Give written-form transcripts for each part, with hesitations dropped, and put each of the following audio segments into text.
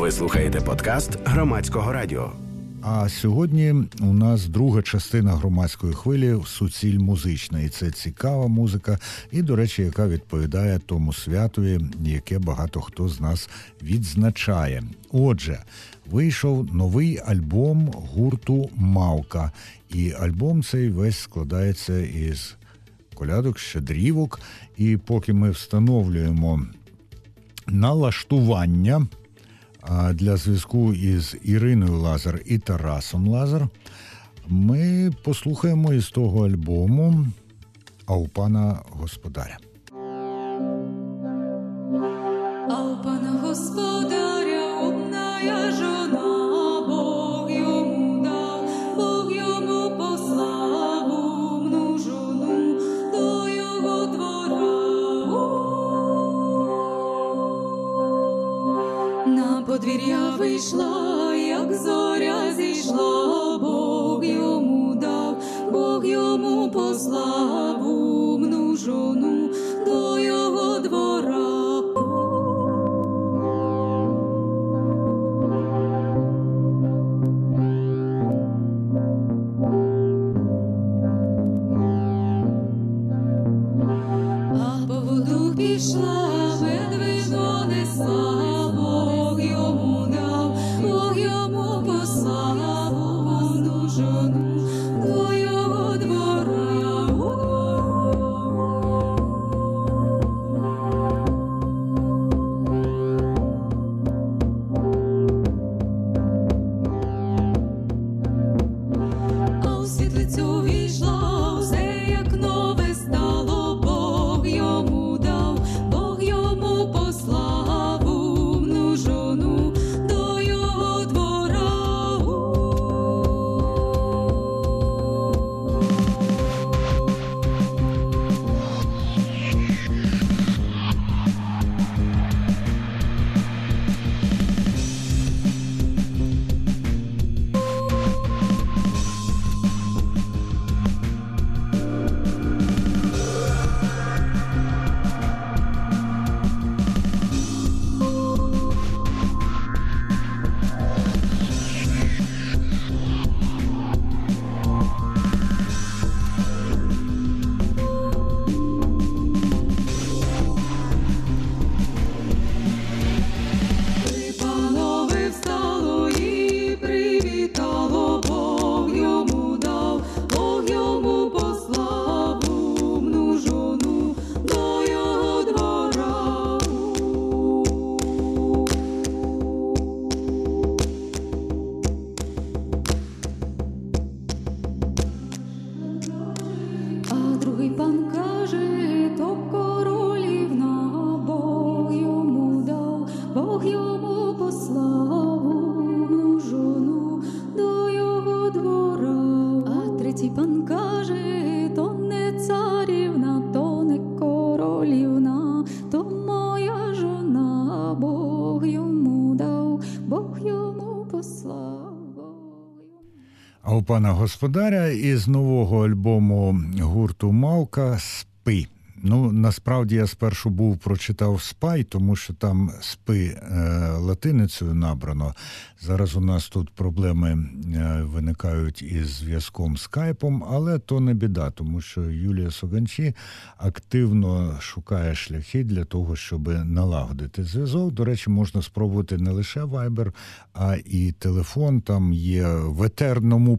Ви слухаєте подкаст Громадського радіо. А сьогодні у нас друга частина громадської хвилі «Суціль музична». І це цікава музика, і, до речі, яка відповідає тому святові, яке багато хто з нас відзначає. Отже, вийшов новий альбом гурту «Мавка». І альбом цей весь складається із колядок, щедрівок. І поки ми встановлюємо налаштування для зв'язку із Іриною Лазар і Тарасом Лазар, ми послухаємо із того альбому «А у пана господаря». А у пана господаря умная жона, Бог йому дав, Бог йому послав умну жону до його двора. На подвір'я вийшла, як зоря зійшла, Бог йому дав, Бог йому послав умну жону до його двора. А по воду пішла, медведо несла, Бог йому дав, Бог йому послав умну жону до його двора. А у світлицю війшла, все як нове стало, Бог йому дав, Бог йому послав умну жону до його двора. Панове встало і привітало, Бог йому дав, Бог йому послав умну жону до його двора. А другий пан каже, то королівна, Бог йому дав, Бог йому послав умну жону до його двора. А третій пан каже, то не царівна, то не королівна, то моя жона, Бог йому дав, Бог йому послав. А у пана господаря із нового альбому гурту «Мавка» «Спи». Ну, насправді я спершу прочитав «Спай», тому що там «спи» латиницею набрано. Зараз у нас тут проблеми виникають із зв'язком скайпом, але то не біда, тому що Юлія Соганчі активно шукає шляхи для того, щоб налагодити зв'язок. До речі, можна спробувати не лише Viber, а і телефон. Там є в етерному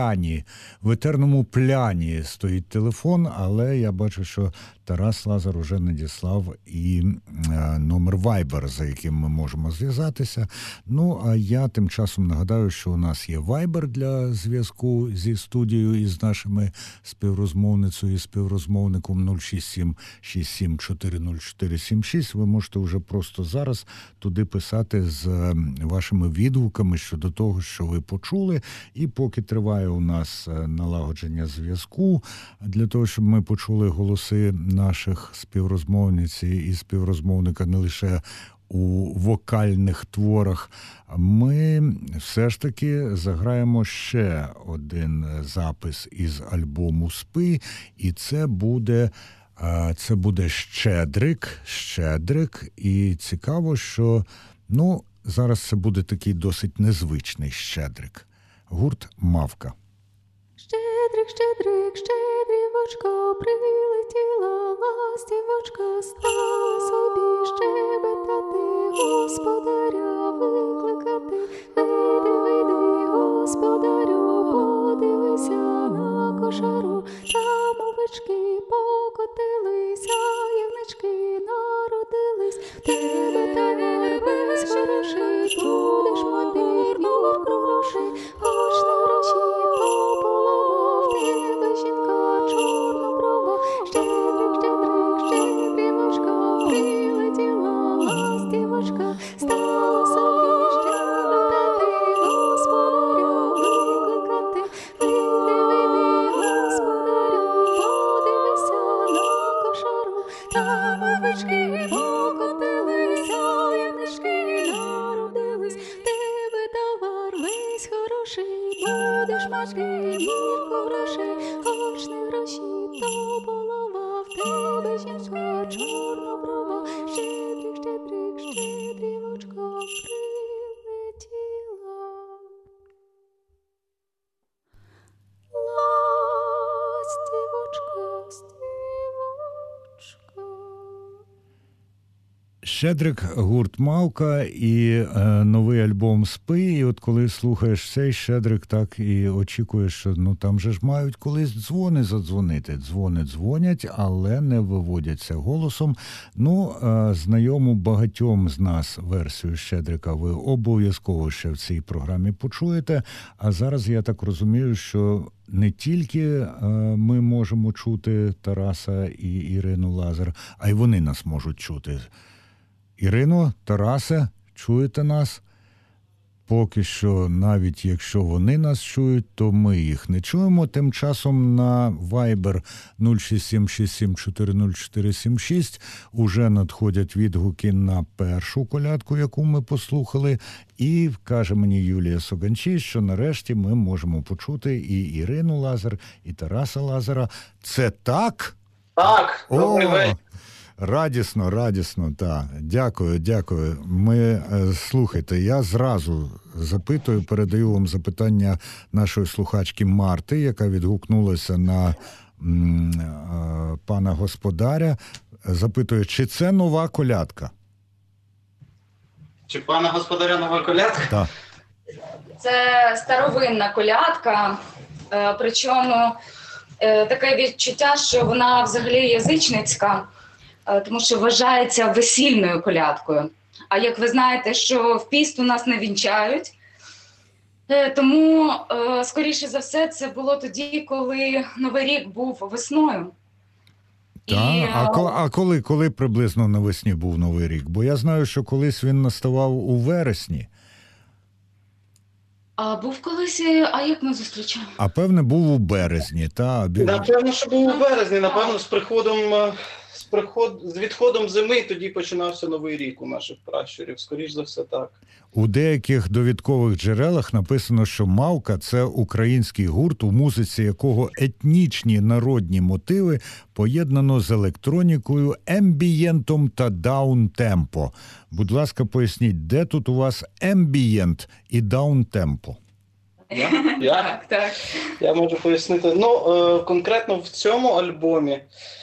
пляні стоїть телефон, але я бачу, що Тарас Лазар уже надіслав і номер Viber, за яким ми можемо зв'язатися. Ну, а я тим часом нагадаю, що у нас є Viber для зв'язку зі студією і з нашими співрозмовницею і співрозмовником 067 67 404 76. Ви можете вже просто зараз туди писати з вашими відгуками щодо того, що ви почули. І поки триває у нас налагодження зв'язку, для того, щоб ми почули голоси наших співрозмовниць і співрозмовника не лише у вокальних творах, ми все ж таки заграємо ще один запис із альбому «Спи», і це буде Щедрик. І цікаво, що зараз це буде такий досить незвичний щедрик. Гурт «Мавка». Щедрик, щедрик, щедрівочка, прилетіла ластівочка, стала собі щебетати, господаря викликати. Вийди, вийди, господарю, подивися на кошару, там овечки покотилися, ягнички народились. Тебе товар весь хороший, будеш мати мірку грошей, хоч не гроші, то полова, в тебе жінка чорноброва. Щедрик, щедрик, щедрівочка, прилетіла ластівочка, стала собі щебетати, господаря викликати. Вийди, вийди, господарю, подивися на кошару, там овечки покотилися, ягнички народились. Тебе товар весь хороший, будеш мати мірку грошей, хоч не гроші, то полова, в тебе жінка чорноброва. Щедрик, щедрик, щедрівочка, прилетіла ластівочка, стівочка. Щедрик, гурт «Мавка» і новий альбом «Спи». І от коли слухаєш цей Щедрик, так і очікуєш, що там же ж мають колись дзвони задзвонити. Дзвони дзвонять, але не виводяться голосом. Знайому багатьом з нас версію Щедрика ви обов'язково ще в цій програмі почуєте. А зараз я так розумію, що не тільки ми можемо чути Тараса і Ірину Лазар, а й вони нас можуть чути. Ірино, Тарасе, чуєте нас? Поки що, навіть якщо вони нас чують, то ми їх не чуємо. Тим часом на Viber 06767400476 уже надходять відгуки на першу колядку, яку ми послухали. І каже мені Юлія Соганчій, що нарешті ми можемо почути і Ірину Лазар, і Тараса Лазара. Це так? Так, добрий вечір. Радісно, так. Дякую. Слухайте, я зразу запитую, передаю вам запитання нашої слухачки Марти, яка відгукнулася на пана господаря. Запитує, чи це нова колядка? Чи пана господаря нова колядка? Так. Це старовинна колядка, причому таке відчуття, що вона взагалі язичницька, тому що вважається весільною колядкою. А як ви знаєте, що в піст у нас не вінчають, тому, скоріше за все, це було тоді, коли Новий рік був весною. Так, а коли приблизно навесні був Новий рік? Бо я знаю, що колись він наставав у вересні. А був колись, а як ми зустрічаємо? А певне, був у березні, та? Напевно, що був у березні, напевно, з відходом зими тоді починався Новий рік у наших пращурів. Скоріш за все, так. У деяких довідкових джерелах написано, що «Мавка» – це український гурт, у музиці якого етнічні народні мотиви поєднано з електронікою, ембієнтом та даунтемпо. Будь ласка, поясніть, де тут у вас ембієнт і даунтемпо? Так. Я можу пояснити. Конкретно в цьому альбомі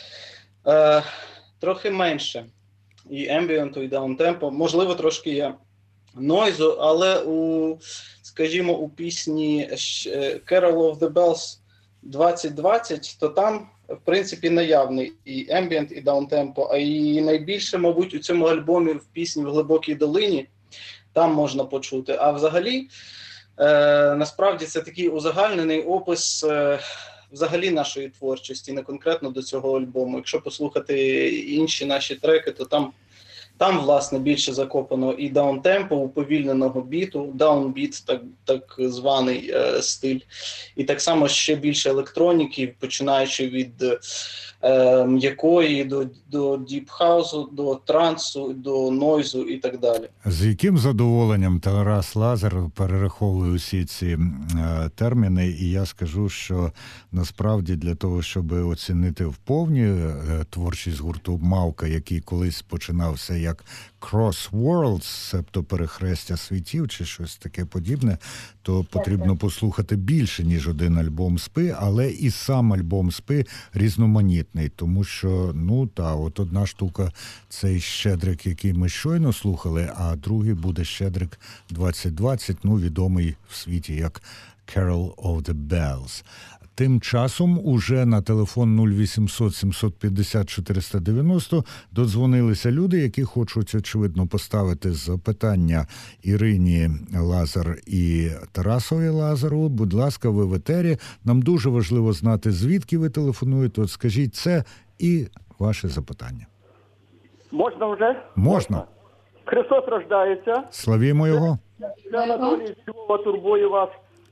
трохи менше і ембієнту, і даунтемпо. Можливо, трошки є нойзу, але у пісні Carol of the Bells 2020, то там, в принципі, наявний і ембієнт, і даунтемпо. А і найбільше, мабуть, у цьому альбомі в пісні «В глибокій долині» там можна почути. А взагалі, насправді, це такий узагальнений опис взагалі нашої творчості, не конкретно до цього альбому. Якщо послухати інші наші треки, то там власне, більше закопано і даунтемпо, уповільненого біту, даунбіт, так званий стиль. І так само ще більше електроніки, починаючи від м'якої до діпхаузу, до трансу, до нойзу і так далі. З яким задоволенням Тарас Лазар перераховує усі ці терміни, і я скажу, що насправді для того, щоб оцінити вповні творчість гурту «Мавка», який колись починався як як Cross Worlds, тобто перехрестя світів чи щось таке подібне, то потрібно послухати більше, ніж один альбом «Спи», але і сам альбом «Спи» різноманітний, тому що, от одна штука – цей «Щедрик», який ми щойно слухали, а другий буде «Щедрик 2020», відомий в світі як Carol of the Bells. Тим часом уже на телефон 0800 750 490 додзвонилися люди, які хочуть, очевидно, поставити запитання Ірині Лазар і Тарасові Лазару. Будь ласка, ви в етері. Нам дуже важливо знати, звідки ви телефонуєте. От скажіть це і ваше запитання. Можна вже? Можна. Христос рождається. Славімо Його. Це Анатолій з Львова турбує вас.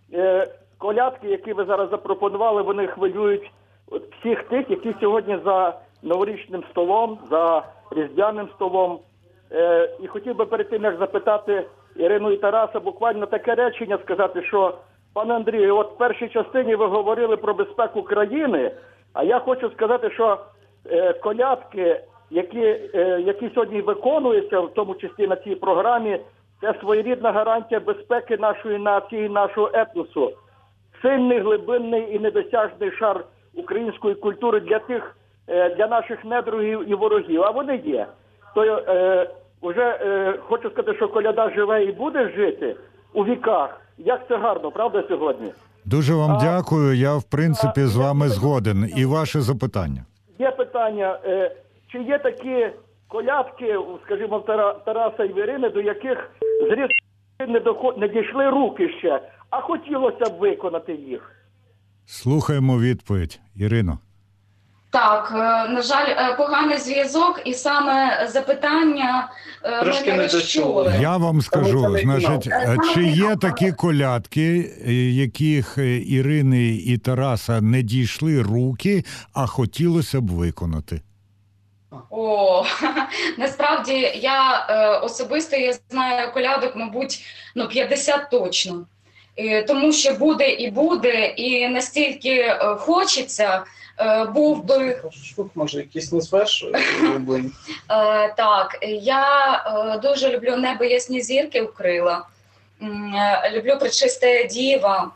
Колядки, які ви зараз запропонували, вони хвилюють всіх тих, які сьогодні за новорічним столом, за різдвяним столом. І хотів би перед тим, як запитати Ірину і Тараса, буквально таке речення сказати, що, пане Андрію, от в першій частині ви говорили про безпеку країни, а я хочу сказати, що колядки, які сьогодні виконуються, в тому числі на цій програмі, це своєрідна гарантія безпеки нашої нації, нашого етносу. Сильний, глибинний і недосяжний шар української культури для наших недругів і ворогів. А вони є. То вже хочу сказати, що коляда живе і буде жити у віках. Як це гарно, правда, сьогодні? Дуже вам дякую. Я, в принципі, з вами згоден. І ваше запитання. Є питання. Чи є такі колядки, скажімо, Тараса і Ірини, до яких зріз не дійшли руки ще, а хотілося б виконати їх? Слухаємо відповідь. Ірино. Так, на жаль, поганий зв'язок, і саме запитання Трошки ми не не дочули. розчули. Я вам скажу, значить, чи є такі колядки, яких Ірини і Тараса не дійшли руки, а хотілося б виконати? О, насправді я особисто я знаю колядок, мабуть, 50 точно. Тому що буде, і настільки хочеться, був би... Може, якийсь назвеш улюблені? Так, я дуже люблю «Небо ясні зірки вкрила», люблю «Пречистая діва»,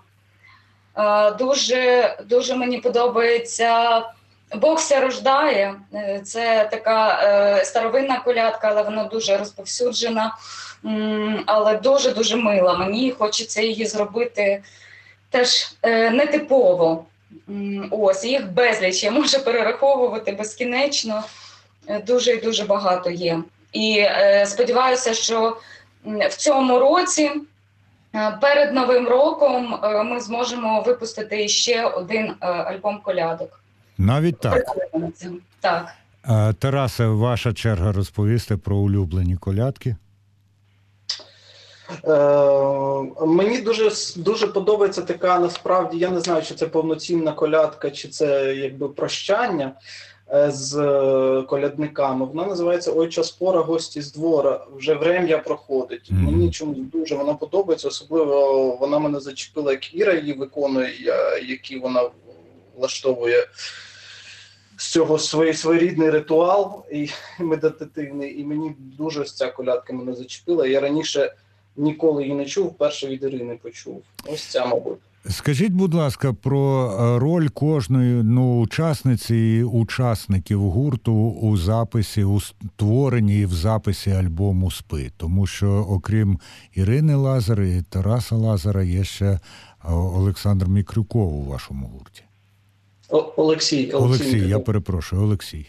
дуже мені подобається «Бог се рождає». Це така старовинна колядка, але вона дуже розповсюджена, але дуже-дуже мила. Мені хочеться її зробити теж нетипово. Ось, їх безліч, я можу перераховувати безкінечно, дуже і дуже багато є. І сподіваюся, що в цьому році, перед Новим роком, ми зможемо випустити ще один альбом колядок. Навіть так. Так. Тарасе, ваша черга розповісти про улюблені колядки. Мені дуже подобається така, насправді, я не знаю, чи це повноцінна колядка, чи це якби прощання з колядниками. Вона називається «Ой, час пора, гості з двора, вже врем'я проходить». Мені чомусь дуже вона подобається, особливо вона мене зачепила, як Іра її виконує, які вона влаштовує з цього своєрідний ритуал і медитативний. І мені дуже ця колядка мене зачепила. Я раніше ніколи її не чув, вперше від Ірини почув. Ось ця, мабуть. Скажіть, будь ласка, про роль кожної учасниці і учасників гурту у записі, у створенні і в записі альбому «Спи». Тому що, окрім Ірини Лазар і Тараса Лазара, є ще Олександр Мікрюков у вашому гурті. Олексій, я перепрошую, Олексій.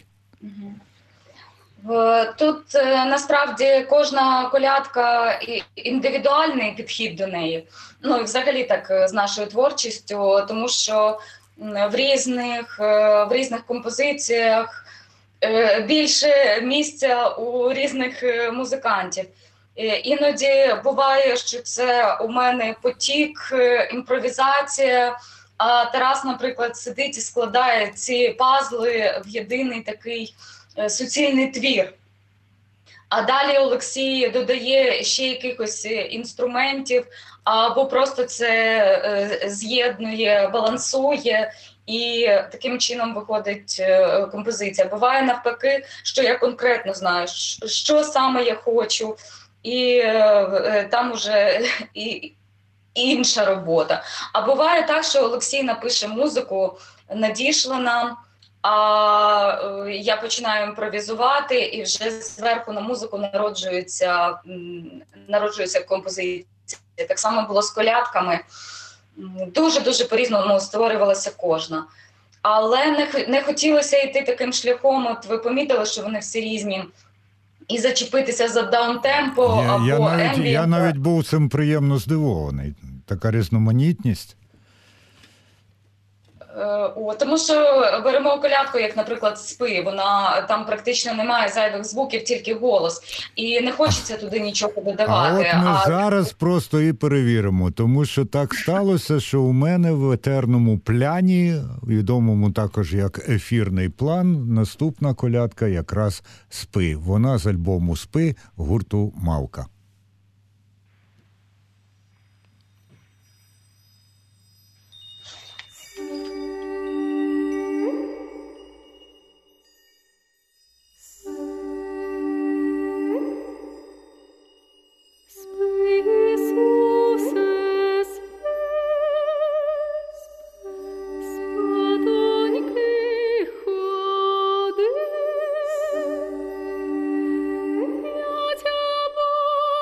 Тут насправді кожна колядка індивідуальний підхід до неї. Ну і взагалі так з нашою творчістю, тому що в різних композиціях більше місця у різних музикантів. Іноді буває, що це у мене потік, імпровізація, а Тарас, наприклад, сидить і складає ці пазли в єдиний такий суцільний твір. А далі Олексій додає ще якихось інструментів, або просто це з'єднує, балансує, і таким чином виходить композиція. Буває навпаки, що я конкретно знаю, що саме я хочу, і там уже і інша робота. А буває так, що Олексій напише музику, надійшла нам, а я починаю імпровізувати, і вже зверху на музику народжується композиція. Так само було з колядками. Дуже-дуже по-різному створювалася кожна. Але не хотілося йти таким шляхом, от ви помітили, що вони всі різні, і зачепитися за даунтемпо або ембієнт. Я навіть був цим приємно здивований. Така різноманітність. Тому що беремо колядку, як, наприклад, «Спи», вона там практично немає зайвих звуків, тільки голос. І не хочеться туди нічого додавати. А от ми зараз просто і перевіримо, тому що так сталося, що у мене в етерному пляні, відомому також як ефірний план, наступна колядка якраз «Спи». Вона з альбому «Спи» гурту «Мавка». Я тебя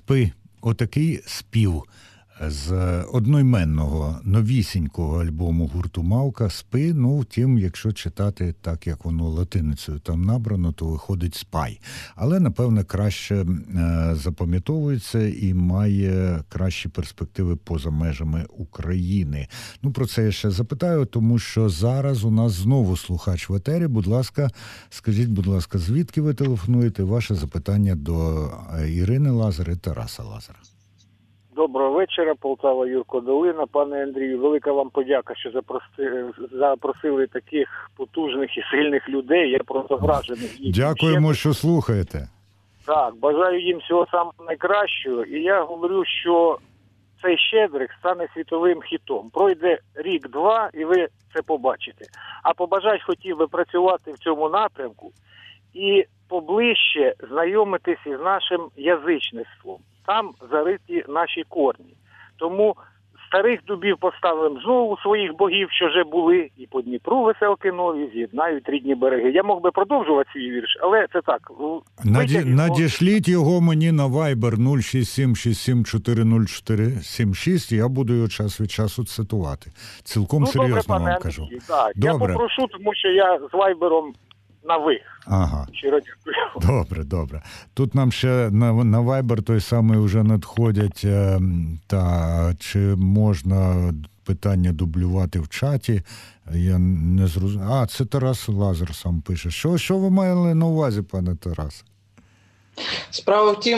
«Спи». Отакий спів з одноіменного новісінького альбому гурту «Мавка» «Спи». Ну, втім, якщо читати так, як воно латиницею там набрано, то виходить «спай». Але, напевне, краще запам'ятовується і має кращі перспективи поза межами України. Ну, про це я ще запитаю, тому що зараз у нас знову слухач в етері. Будь ласка, скажіть, будь ласка, звідки ви телефонуєте? Ваше запитання до Ірини Лазар і Тараса Лазара. Доброго вечора, Полтава, Юрко Долина. Пане Андрію, велика вам подяка, що запросили таких потужних і сильних людей. Я просто вражений. Дякуємо, що слухаєте. Так, бажаю їм всього самого найкращого. І я говорю, що цей «Щедрик» стане світовим хітом. Пройде рік-два, і ви це побачите. А побажать хотів би працювати в цьому напрямку і поближче знайомитись із нашим язичництвом. Там зариті наші корні. Тому старих дубів поставимо знову своїх богів, що вже були, і по Дніпру веселки нові з'єднають рідні береги. Я мог би продовжувати свій вірш, але це так. Надішліть його мені на Viber 06767400476, і я буду його час від часу цитувати. Цілком серйозно вам кажу. Так. Добре. Я попрошу, тому що я з Вайбером на ви. Ага. Щиро дякую. Добре. Тут нам ще на Viber той самий вже надходять, чи можна питання дублювати в чаті. Я не зрозумів. Це Тарас Лазар сам пише. Що ви мали на увазі, пане Тарас? Справа в тім,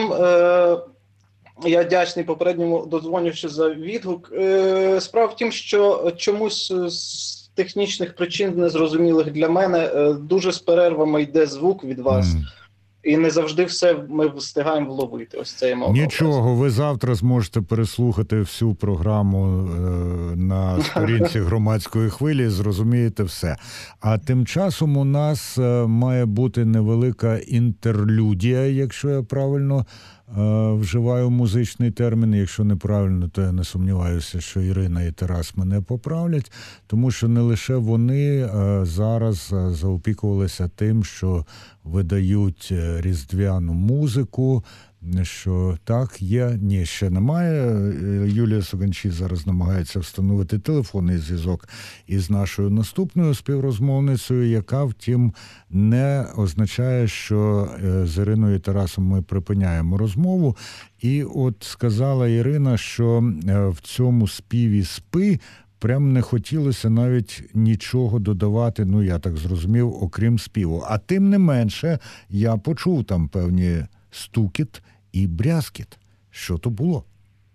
я вдячний попередньому додзвонивши за відгук. Справа в тім, що чомусь з технічних причин, незрозумілих для мене, дуже з перервами йде звук від вас. І не завжди все ми встигаємо вловити. Ось це я мав. Нічого, ви завтра зможете переслухати всю програму на сторінці Громадської хвилі і зрозумієте все. А тим часом у нас має бути невелика інтерлюдія, якщо я правильно вживаю музичний термін. Якщо неправильно, то я не сумніваюся, що Ірина і Тарас мене поправлять, тому що не лише вони зараз заопікувалися тим, що видають різдвяну музику, що так, є, ні, ще немає. Юлія Суганчі зараз намагається встановити телефонний зв'язок із нашою наступною співрозмовницею, яка, втім, не означає, що з Іриною і Тарасом ми припиняємо розмову. І от сказала Ірина, що в цьому співі «Спи» прям не хотілося навіть нічого додавати, ну я так зрозумів, окрім співу. А тим не менше, я почув там певні стукіт і брязкіт. Що то було?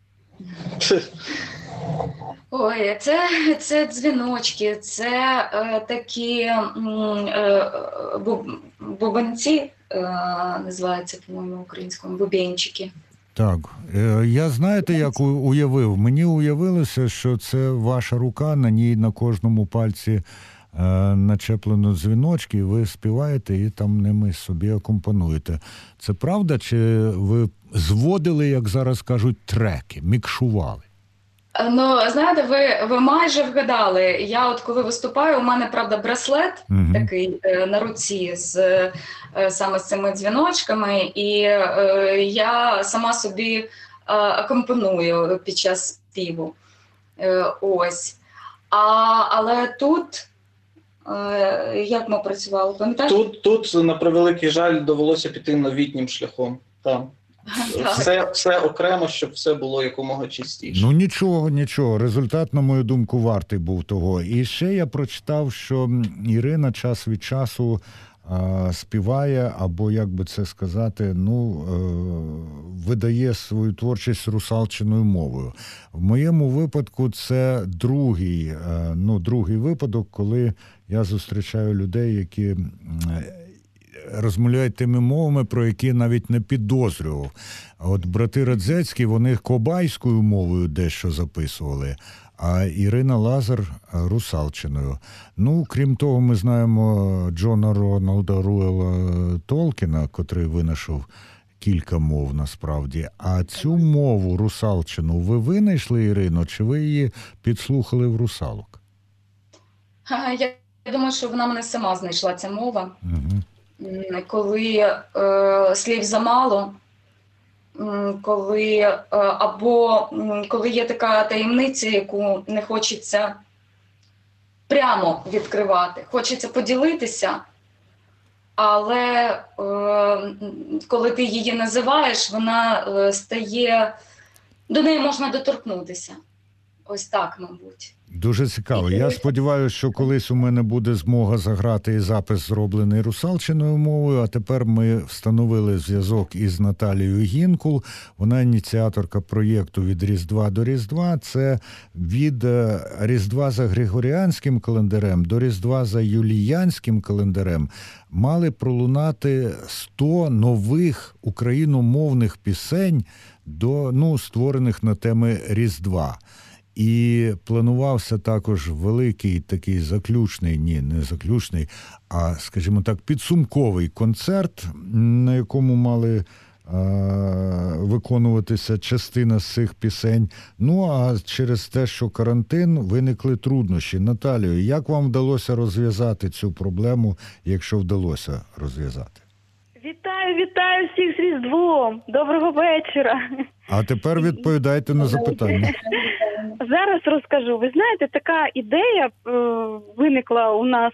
Ой, це дзвіночки, це такі бубенці, називаються, по-моєму, українською, бубенчики. Так, я знаєте, як уявив? Мені уявилося, що це ваша рука, на ній на кожному пальці начеплено дзвіночки, і ви співаєте і там ними собі акомпануєте. Це правда, чи ви зводили, як зараз кажуть, треки, мікшували? Ну, знаєте, ви майже вгадали. Я от коли виступаю, у мене, правда, браслет такий на руці саме з цими дзвіночками, і я сама собі акомпаную під час співу. Ось. Але тут, як ми працювали, пам'ятаєш? Тут, на превеликий жаль, довелося піти новітнім шляхом. Там. Все окремо, щоб все було якомога чистіше. Ну нічого. Результат, на мою думку, вартий був того. І ще я прочитав, що Ірина час від часу співає, або, як би це сказати, видає свою творчість русалчиною мовою. В моєму випадку це другий випадок, коли я зустрічаю людей, які розмовляють тими мовами, про які навіть не підозрював. От брати Радзецькі, вони кобайською мовою дещо записували, а Ірина Лазар русалчиною. Ну, крім того, ми знаємо Джона Роналда Руела Толкіна, котрий винайшов кілька мов насправді. А цю мову, русалчину, ви винайшли, Ірино, чи ви її підслухали в русалок? Я думаю, що вона мене сама знайшла, ця мова. Коли слів замало, коли є така таємниця, яку не хочеться прямо відкривати. Хочеться поділитися, але коли ти її називаєш, вона стає, до неї можна доторкнутися. Ось так, мабуть. Дуже цікаво. Я сподіваюся, що колись у мене буде змога заграти і запис, зроблений русалчиною мовою, а тепер ми встановили зв'язок із Наталією Гінкул. Вона ініціаторка проєкту «Від Різдва до Різдва». Це від Різдва за Григоріанським календарем до Різдва за Юліянським календарем мали пролунати 100 нових україномовних пісень, створених на теми Різдва. І планувався також великий такий скажімо так, підсумковий концерт, на якому мали виконуватися частина з цих пісень. Ну, а через те, що карантин, виникли труднощі. Наталію, як вам вдалося розв'язати цю проблему, якщо вдалося розв'язати? Вітаю всіх з Різдвом! Доброго вечора! А тепер відповідайте на запитання. Зараз розкажу. Ви знаєте, така ідея виникла у нас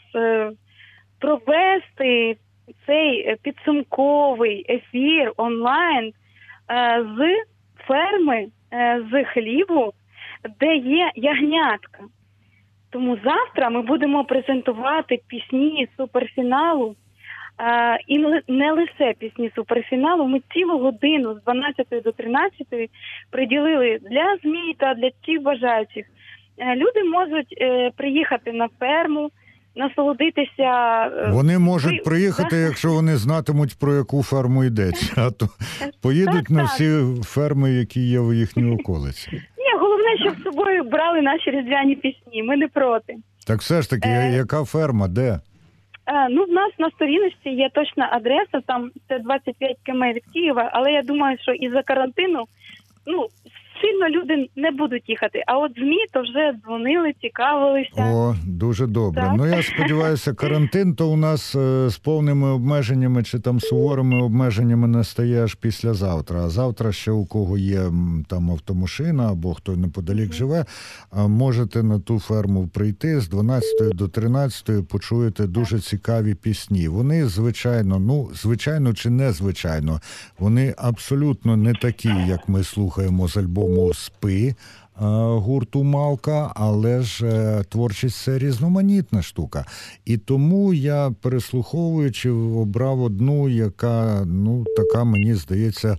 провести цей підсумковий ефір онлайн з ферми, з хлібу, де є ягнятка. Тому завтра ми будемо презентувати пісні суперфіналу. І не лише пісні суперфіналу, ми цілу годину з 12 до 13 приділили для ЗМІ та для всіх бажаючих. Люди можуть приїхати на ферму, насолодитися. Вони можуть приїхати, якщо вони знатимуть, про яку ферму йдеться, а то поїдуть на всі ферми, які є в їхній околиці. Ні, головне, щоб з собою брали наші різдвяні пісні, ми не проти. Так все ж таки, яка ферма, де? В нас на сторіночці є точна адреса, там це 25 км від Києва, але я думаю, що із-за карантину, сильно люди не будуть їхати. А от ЗМІ то вже дзвонили, цікавилися. О, дуже добре. Так. Я сподіваюся, карантин то у нас з повними обмеженнями чи там суворими обмеженнями настає аж післязавтра. А завтра ще у кого є там автомашина або хто неподалік живе, можете на ту ферму прийти з 12 до 13 почуєте дуже цікаві пісні. Вони, звичайно чи незвичайно, вони абсолютно не такі, як ми слухаємо з альбому «Спи» гурту «Малка», але ж творчість – це різноманітна штука. І тому я, переслуховуючи, обрав одну, яка, така, мені здається,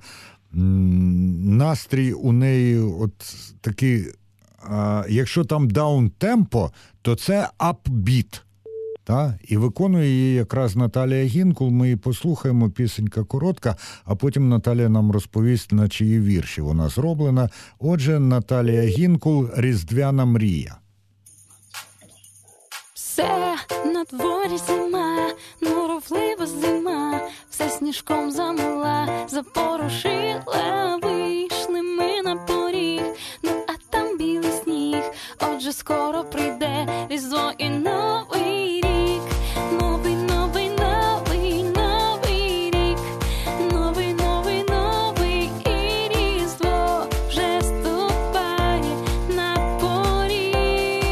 настрій у неї от такий, якщо там даун-темпо, то це ап-біт. І виконує її якраз Наталія Гінкул. Ми її послухаємо, пісенька коротка, а потім Наталія нам розповість, на чиї вірші вона зроблена. Отже, Наталія Гінкул «Різдвяна мрія». Все на дворі зима, норовлива зима, все сніжком замила, запорошила, вийшли ми на поріг, а там білий сніг, отже скоро прийде Різдво і Новий рік. Новий, новий, новий, новий рік, новий, новий, новий і Різдво вже ступає на поріг.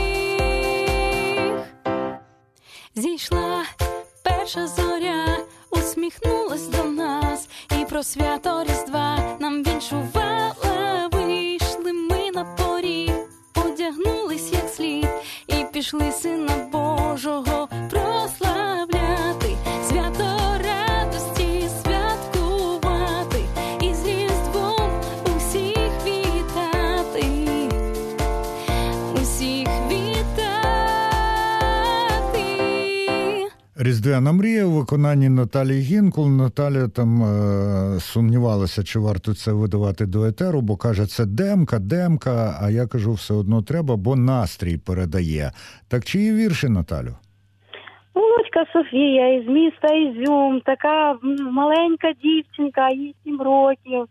Зійшла перша зоря, усміхнулась до нас, і про свято Різдва нам віншувала. Вийшли ми на поріг, одягнулись як слід, і пішли Сина Божого прославляти, свято радості святкувати, і з Різдвом усіх вітати, усіх вітати. «Різдвяна мрія» у виконанні Наталії Гінкул. Наталя там сумнівалася, чи варто це видавати до етеру, бо каже, це демка, а я кажу, все одно треба, бо настрій передає. Так чиї вірші, Наталю? Володька Софія із міста Ізюм, така маленька дівчинка, їй 7 років,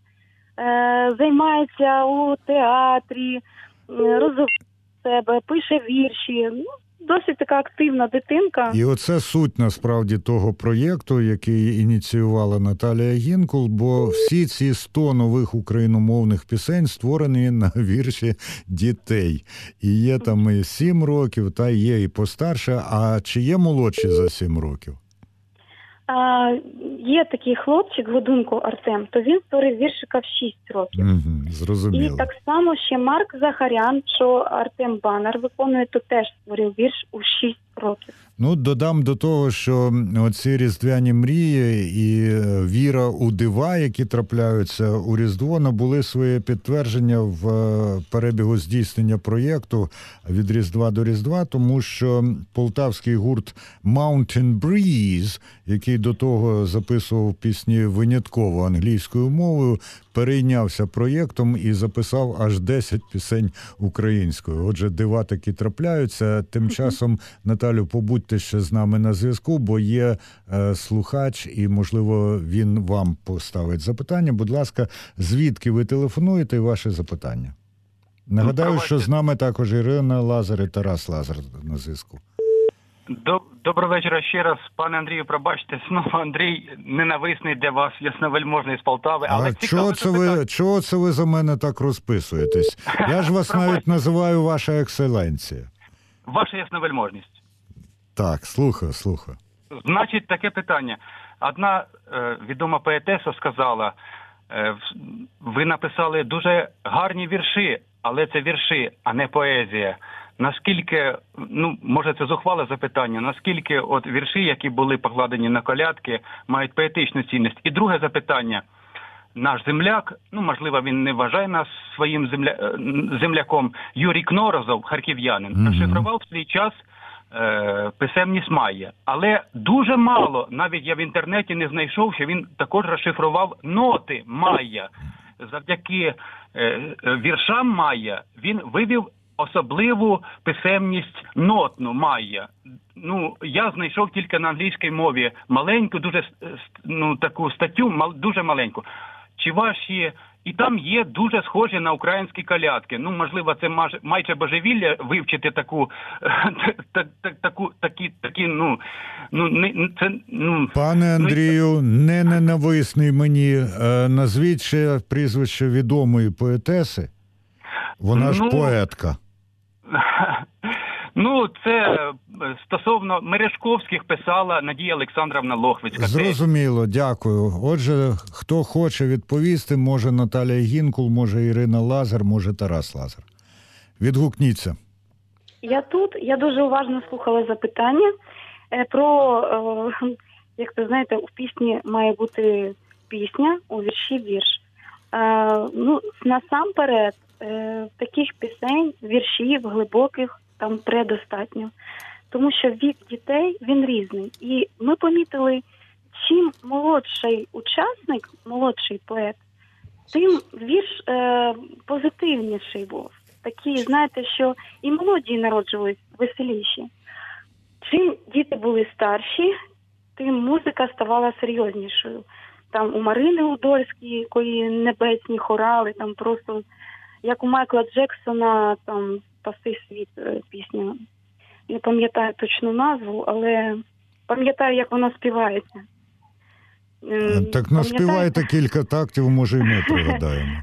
займається у театрі, розвиває себе, пише вірші. досить така активна дитинка. І оце суть, насправді, того проєкту, який ініціювала Наталія Гінкул, бо всі ці 100 нових україномовних пісень створені на вірші дітей. І є там і 7 років, та є і постарше. А чи є молодші за 7 років? Є такий хлопчик, Годунко Артем, то він створив віршика в 6 років. Зрозуміло. І так само ще Марк Захарян, що Артем Банар виконує, то теж створив вірш у 6 років. Ну, додам до того, що оці різдвяні мрії і віра у дива, які трапляються у Різдво, набули своє підтвердження в перебігу здійснення проєкту від Різдва до Різдва, тому що полтавський гурт Mountain Breeze, який до того записував пісні винятково англійською мовою, перейнявся проєктом і записав аж 10 пісень українською. Отже, дива такі трапляються. Тим часом, Наталю, побудьте ще з нами на зв'язку, бо є слухач і, можливо, він вам поставить запитання. Будь ласка, звідки ви телефонуєте і ваше запитання? Нагадаю, що з нами також Ірина Лазар і Тарас Лазар на зв'язку. Доброго вечора ще раз. Пане Андрію, пробачте, знову Андрій ненависний для вас, ясновельможний з Полтави. Але чого це ви за мене так розписуєтесь? Я ж вас навіть називаю ваша екселенція. Ваша ясновельможність. Так, слухаю. Значить, таке питання. Одна відома поетеса сказала, ви написали дуже гарні вірші, але це вірші, а не поезія. Наскільки, може це зухвале запитання, наскільки от вірші, які були покладені на колядки, мають поетичну цінність? І друге запитання. Наш земляк, можливо, він не вважає нас своїм земляком, Юрій Кнорозов, харків'янин, розшифрував в свій час писемність Майя. Але дуже мало, навіть я в інтернеті не знайшов, що він також розшифрував ноти Майя. Завдяки віршам Майя він вивів особливу писемність нотну Майя. Я знайшов тільки на англійській мові маленьку, дуже таку статтю, дуже маленьку. Чи ваші... І там є дуже схожі на українські колядки. Можливо, це майже божевілля вивчити Пане Андрію, не ненависний мені, назвіть ще прізвище відомої поетеси. Вона ж поетка. Це стосовно Мережковських писала Надія Олександровна Лохвицька. Зрозуміло, дякую. Отже, хто хоче відповісти, може Наталія Гінкул, може Ірина Лазар, може Тарас Лазар. Відгукніться. Я тут, я дуже уважно слухала запитання про, як ви знаєте, у пісні має бути пісня, у вірші вірш. Насамперед, таких пісень, віршів глибоких там предостатньо. Тому що вік дітей, він різний. І ми помітили, чим молодший учасник, молодший поет, тим вірш позитивніший був. Такі, знаєте, що і молоді народжувались веселіші. Чим діти були старші, тим музика ставала серйознішою. Там у Марини Удольській, якої небесні хорали, там просто, як у Майкла Джексона, там «Спаси світ» пісня. Не пам'ятаю точну назву, але пам'ятаю, як вона співається. Так наспівайте кілька тактів, може і ми пригадаємо.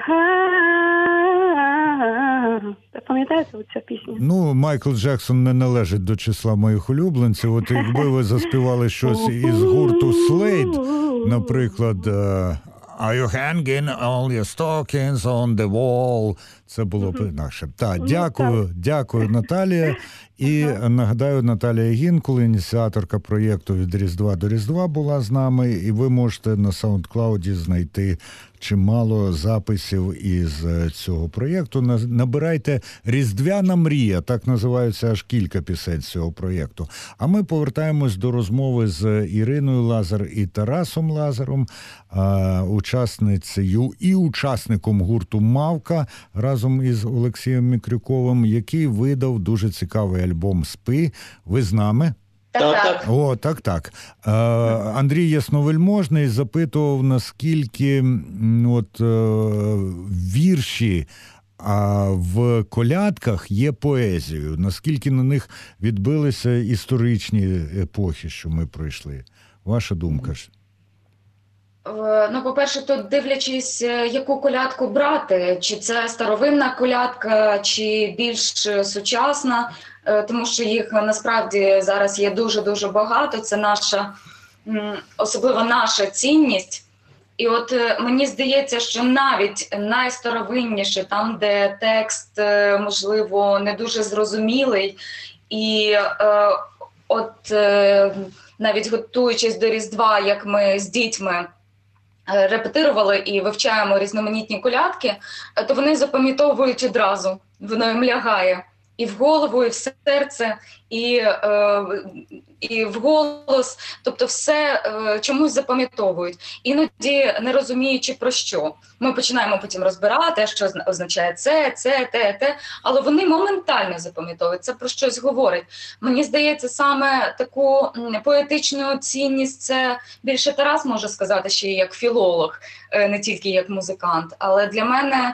Пам'ятаєте оця пісня? Майкл Джексон не належить до числа моїх улюбленців. От якби ви заспівали щось із гурту Slade, наприклад, Are you hanging all your stockings on the wall? Це було б інакше. Так, дякую, Наталія. І нагадаю, Наталія Гінкул, ініціаторка проєкту «Від Різдва до Різдва» була з нами, і ви можете на SoundCloud знайти чимало записів із цього проєкту. Набирайте «Різдвяна мрія», так називаються аж кілька пісень з цього проєкту. А ми повертаємось до розмови з Іриною Лазар і Тарасом Лазаром, учасницею і учасником гурту «Мавка» разом із Олексієм Мікрюковим, який видав дуже цікавий альбом «Спи». Ви з нами? Так. О, так. Андрій Ясновельможний запитував, наскільки вірші а в колядках є поезією. Наскільки на них відбилися історичні епохи, що ми пройшли? Ваша думка ж? Ну, по-перше, тут дивлячись, яку колядку брати, чи це старовинна колядка, чи більш сучасна, тому що їх насправді зараз є дуже-дуже багато, це наша, особливо наша цінність. І от мені здається, що навіть найстаровинніше, там, де текст, можливо, не дуже зрозумілий, і навіть готуючись до Різдва, як ми з дітьми репетирували і вивчаємо різноманітні колядки, то вони запам'ятовують одразу, воно їм лягає і в голову, і в серце, і в голос, тобто все чомусь запам'ятовують. Іноді не розуміючи про що. Ми починаємо потім розбирати, що означає це, те, але вони моментально запам'ятовують, це про щось говорить. Мені здається, саме таку поетичну цінність це більше Тарас може сказати, ще й як філолог, не тільки як музикант, але для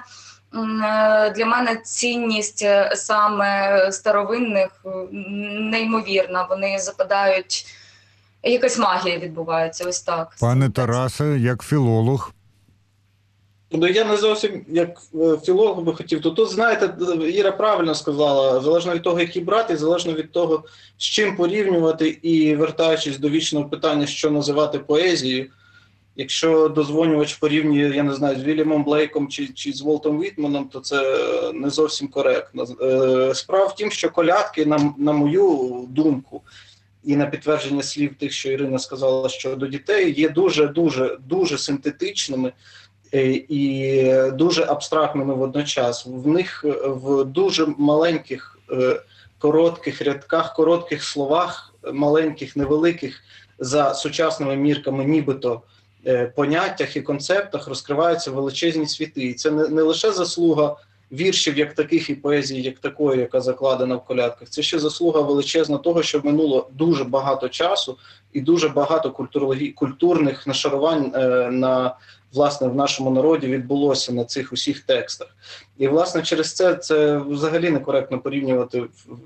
мене цінність саме старовинних неймовірна. Вони западають, якась магія відбувається, ось так. Пане Тарасе, як філолог? Ну, я не зовсім як філолог би хотів. Тут, знаєте, Іра правильно сказала, залежно від того, які брати, залежно від того, з чим порівнювати, і вертаючись до вічного питання, що називати поезією. Якщо дозвонювач порівнює, я не знаю, з Вільямом Блейком чи з Волтом Вітманом, то це не зовсім коректно. Справа в тім, що колядки, на мою думку, і на підтвердження слів тих, що Ірина сказала щодо дітей, є дуже синтетичними і дуже абстрактними водночас. В них в дуже маленьких, коротких рядках, коротких словах, маленьких, невеликих, за сучасними мірками нібито, поняттях і концептах розкриваються величезні світи. І це не лише заслуга віршів як таких і поезії як такої, яка закладена в колядках. Це ще заслуга величезна того, що минуло дуже багато часу і дуже багато культурних нашарувань власне, в нашому народі відбулося на цих усіх текстах. І, власне, через це взагалі некоректно порівнювати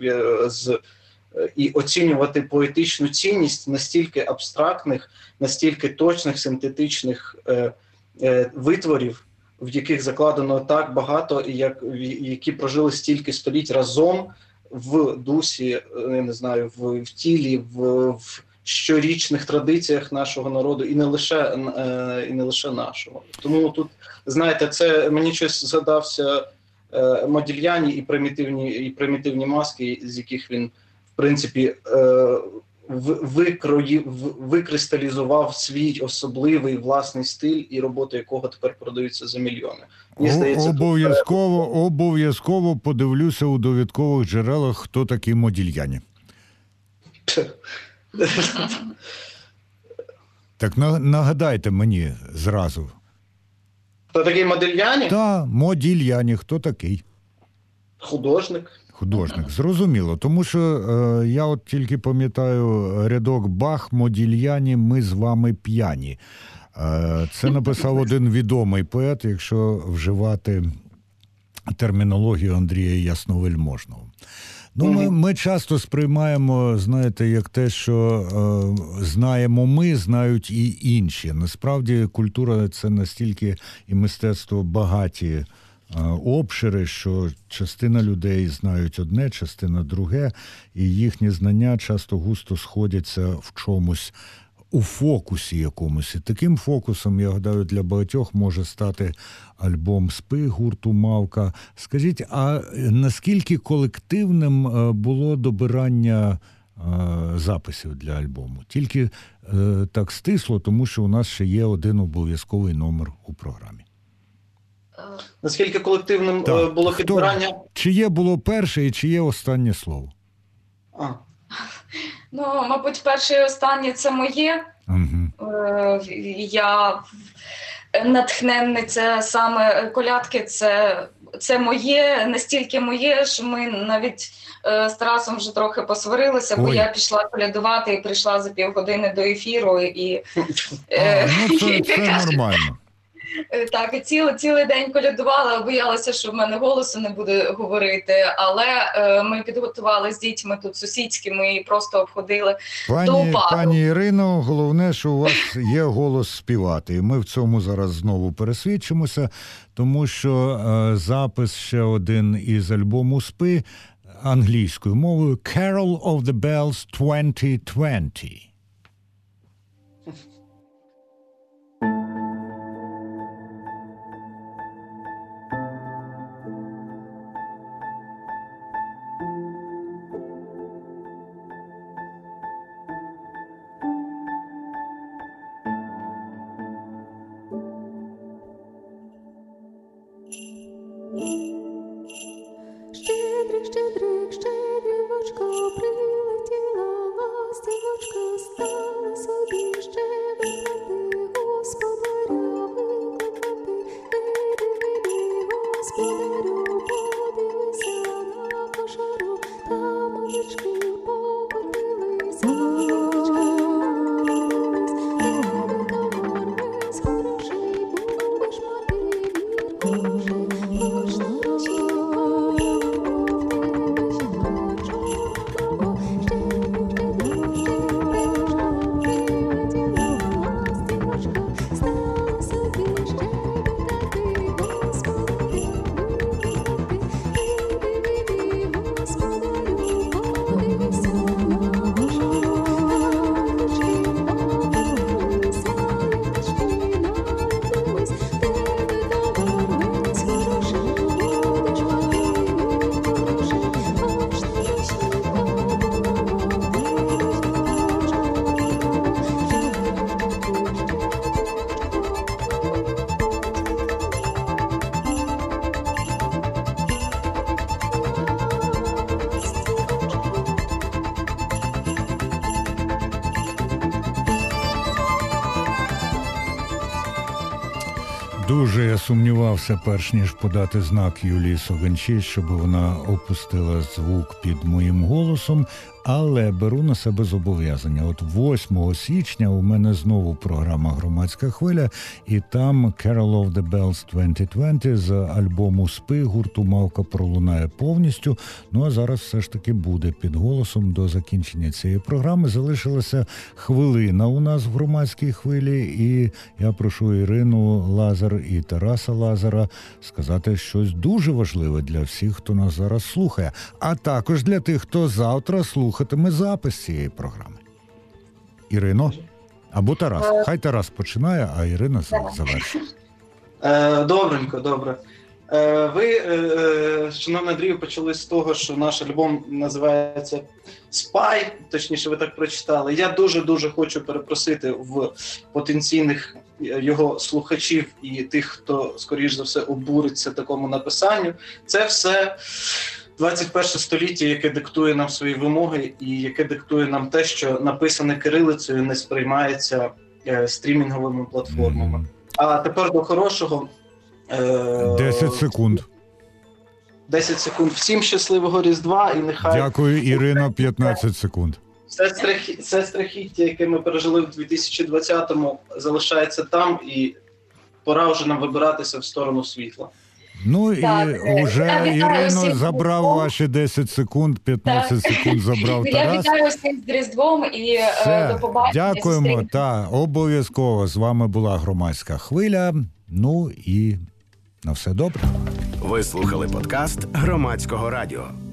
і оцінювати поетичну цінність настільки абстрактних, настільки точних, синтетичних витворів, в яких закладено так багато, і які прожили стільки століть разом в дусі, я не знаю, в тілі, в щорічних традиціях нашого народу, і не лише нашого. Тому тут, знаєте, це мені щось згадався Модільяні і примітивні маски, з яких він, в принципі, викристалізував свій особливий власний стиль, і роботи якого тепер продаються за мільйони. Мені здається, обов'язково подивлюся у довідкових джерелах, хто такий Модільяні. Так нагадайте мені зразу. Хто такий Модільяні? Так, Модільяні, хто такий? Художник, зрозуміло. Тому що я от тільки пам'ятаю рядок Бах, Модільяні, ми з вами п'яні. Це написав один відомий поет, якщо вживати термінологію Андрія Ясновельможного. Ну, ми часто сприймаємо, знаєте, як те, що знаємо ми, знають і інші. Насправді культура – це настільки і мистецтво багаті обшири, що частина людей знають одне, частина друге, і їхні знання часто густо сходяться в чомусь, у фокусі якомусь. І таким фокусом, я гадаю, для багатьох може стати альбом «Спи» гурту «Мавка». Скажіть, а наскільки колективним було добирання записів для альбому? Тільки так стисло, тому що у нас ще є один обов'язковий номер у програмі. Наскільки колективним було підбирання? Чиє було перше і чиє останнє слово? Ну, мабуть, перше і останнє – це моє. Я натхненниця саме колядки, це моє, настільки моє, що ми навіть з Тарасом вже трохи посварилися, бо я пішла колядувати і прийшла за півгодини до ефіру. Це нормально. Так, і цілий день колядувала, боялася, що в мене голосу не буде говорити, але ми підготували з дітьми тут сусідськими і просто обходили до упаду. Пані Ірино, головне, що у вас є голос співати. І ми в цьому зараз знову пересвідчимося, тому що запис ще один із альбому «Спи» англійською мовою «Carol of the Bells 2020». Щедрик, щедрик, щедрівочка, прилетіла ластівочка, стала собі щебетати, господаря викликати. Іди, господарю, подивися на кошару, там овечки покотилися. Весь хороший, будеш мати вірку. Дуже я сумнівався, перш ніж подати знак Юлії Соганчій, щоб вона опустила звук під моїм голосом, але беру на себе зобов'язання. От 8 січня у мене знову програма «Громадська хвиля», і там «Carol of the Bells 2020» з альбому «Спи» гурту «Мавка» пролунає повністю. Ну а зараз все ж таки буде під голосом до закінчення цієї програми. Залишилася хвилина у нас в «Громадській хвилі», і я прошу Ірину Лазар і Тараса Лазара сказати щось дуже важливе для всіх, хто нас зараз слухає, а також для тих, хто завтра слухатиме запис цієї програми. Ірино? Або Тарас. Хай Тарас починає, а Ірина завершить. Добренько, добре. Ви, шановний Андрію, почали з того, що наш альбом називається «Spy», точніше ви так прочитали. Я дуже-дуже хочу перепросити в потенційних його слухачів і тих, хто, скоріш за все, обуриться такому написанню. Це все 21 століття, яке диктує нам свої вимоги і яке диктує нам те, що написане кирилицею не сприймається стрімінговими платформами. А тепер до хорошого. 10 секунд. 10 секунд. Всім щасливого Різдва і нехай... Дякую, Ірино, 15 секунд. Все страхіття, яке ми пережили в 2020-му, залишається там, і пора вже нам вибиратися в сторону світла. Ну так, і вже Ірино забрав Різдвом. ваші 10 секунд, 15 секунд забрав Я Тарас. вітаю всіх з Різдвом і до побачення. Дякуємо, обов'язково. З вами була «Громадська хвиля». Ну і на все добре. Ви слухали подкаст Громадського радіо.